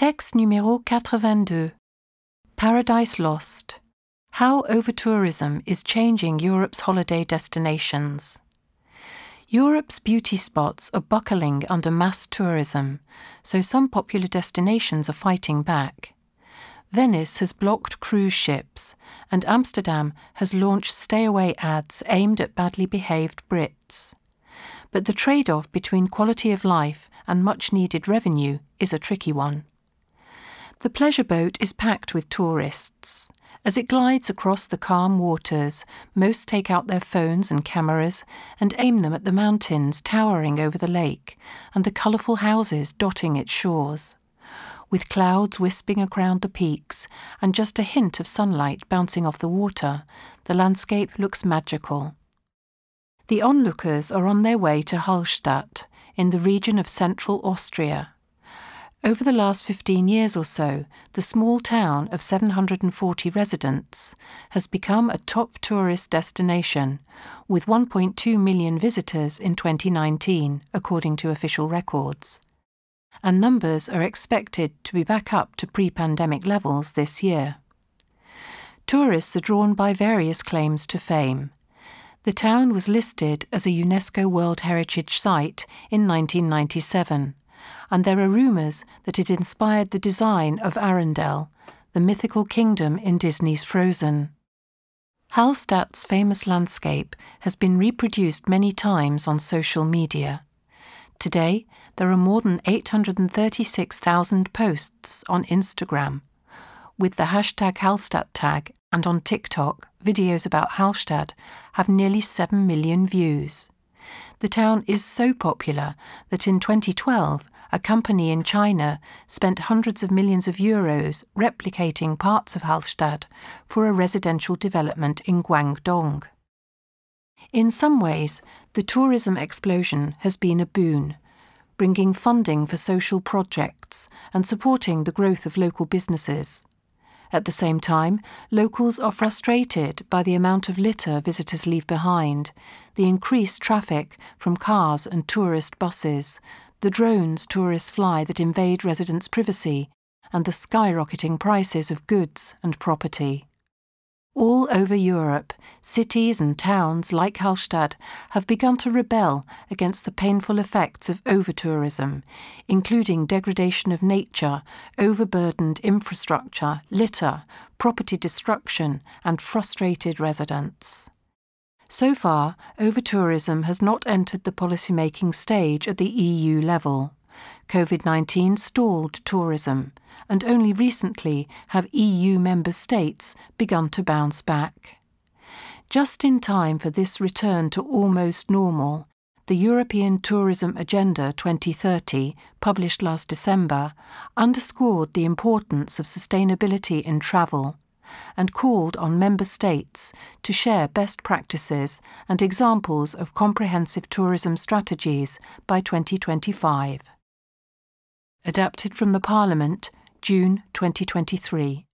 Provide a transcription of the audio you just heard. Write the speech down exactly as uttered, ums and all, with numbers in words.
Texte numéro quatre-vingt-deux. Paradise Lost. How Overtourism is Changing Europe's Holiday Destinations. Europe's beauty spots are buckling under mass tourism, so some popular destinations are fighting back. Venice has blocked cruise ships, and Amsterdam has launched stay-away ads aimed at badly behaved Brits. But the trade-off between quality of life and much-needed revenue is a tricky one. The pleasure boat is packed with tourists. As it glides across the calm waters, most take out their phones and cameras and aim them at the mountains towering over the lake and the colourful houses dotting its shores. With clouds wisping around the peaks and just a hint of sunlight bouncing off the water, the landscape looks magical. The onlookers are on their way to Hallstatt, in the region of central Austria. Over the last fifteen years or so, the small town of seven hundred forty residents has become a top tourist destination, with one point two million visitors in twenty nineteen, according to official records. And numbers are expected to be back up to pre-pandemic levels this year. Tourists are drawn by various claims to fame. The town was listed as a UNESCO World Heritage Site in nineteen ninety-seven, and there are rumours that it inspired the design of Arendelle, the mythical kingdom in Disney's Frozen. Hallstatt's famous landscape has been reproduced many times on social media. Today, there are more than eight hundred thirty-six thousand posts on Instagram. With the hashtag Hallstatt tag and on TikTok, videos about Hallstatt have nearly seven million views. The town is so popular that in twenty twelve, a company in China spent hundreds of millions of euros replicating parts of Hallstatt for a residential development in Guangdong. In some ways, the tourism explosion has been a boon, bringing funding for social projects and supporting the growth of local businesses. At the same time, locals are frustrated by the amount of litter visitors leave behind, the increased traffic from cars and tourist buses, the drones tourists fly that invade residents' privacy, and the skyrocketing prices of goods and property. All over Europe, cities and towns like Hallstatt have begun to rebel against the painful effects of overtourism, including degradation of nature, overburdened infrastructure, litter, property destruction, and frustrated residents. So far, overtourism has not entered the policymaking stage at the E U level. COVID nineteen stalled tourism, and only recently have E U member states begun to bounce back. Just in time for this return to almost normal, the European Tourism Agenda twenty thirty, published last December, underscored the importance of sustainability in travel and called on member states to share best practices and examples of comprehensive tourism strategies by twenty twenty-five. Adapted from the Parliament, June twenty twenty-three.